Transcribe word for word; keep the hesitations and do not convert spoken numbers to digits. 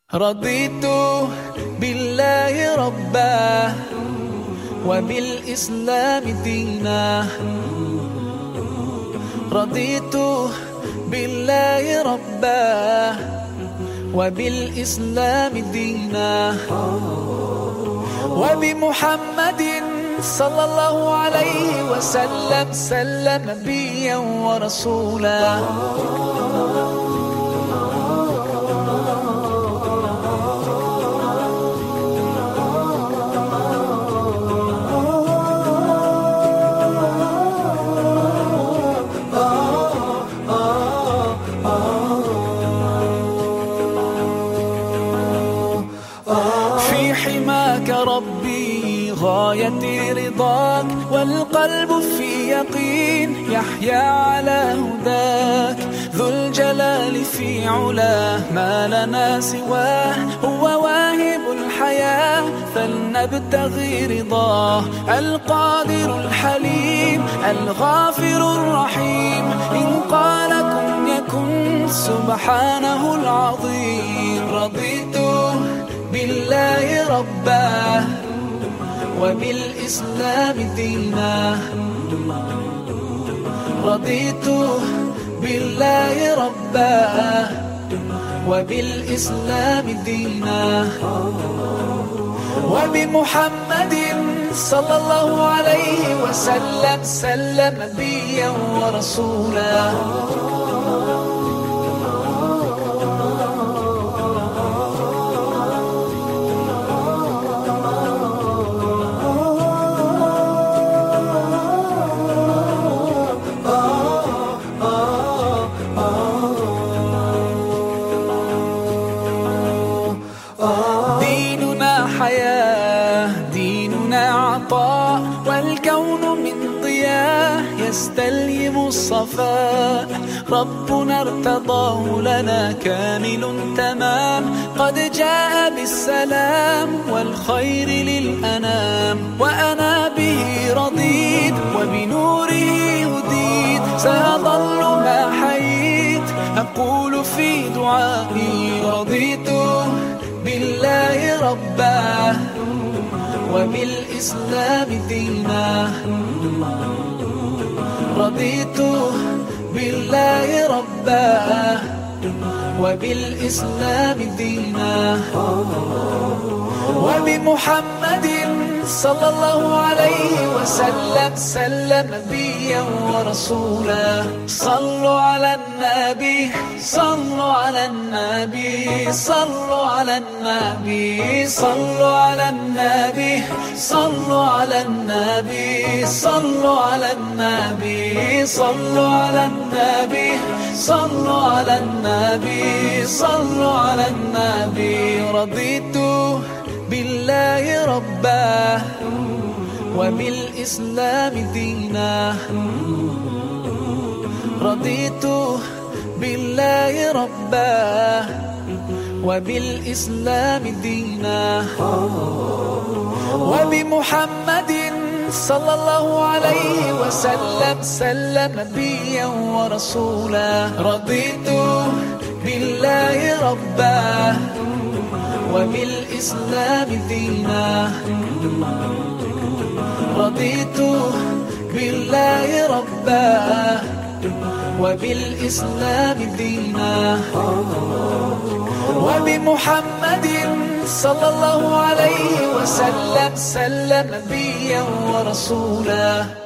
رضيت بالله ربا وبالإسلام دينا. رضيت بالله ربا وبالإسلام دينا، وبمحمد صلى الله عليه وسلم سلم نبيا ورسولا. في حماك ربي غايتي رضاك، والقلب في يقين يحيا على هداك. ذو الجلال في علاه ما لنا سواه، هو واهب الحياة فلنبتغي رضاه. القادر الحليم الغافر الرحيم، إن قال كن يكن سبحانه العظيم. رضيت بالله ربا وبالإسلام دينا. رضيت بالله ربا وبالإسلام دينا، وبمحمد صلى الله عليه وسلم سلم نبيا ورسولا. ديننا حياة، ديننا عطاء، والكون من ضياء يستلهم الصفاء. ربنا ارتضاه لنا كامل تمام، قد جاء بالسلام والخير للأنام. وأنا به رضيت وبنوره هديت، سأظل ما حييت أقول في دعائي. رضيت بالله ربا وبالإسلام دينا. رضيت بالله ربا وبالإسلام دينا، وبمحمد صلى الله عليه وسلم سلم نبيا ورسولا. صلوا على النبي، صلوا على النبي، صلوا على النبي، صلوا على النبي، صلوا على النبي، صلوا على النبي، صلوا على النبي، صلوا على النبي، صلوا على النبي. رضيت بالله ربا وبالإسلام دينا. رضيت بالله ربا وبالإسلام دينا، وبمحمد صلى الله عليه وسلم سلم نبيا ورسولا. رضيت بالله ربا وبالإسلام دينا. رضيت بالله ربا وبالإسلام دينا، وبمحمد صلى الله عليه وسلم سلم نبيا ورسولا.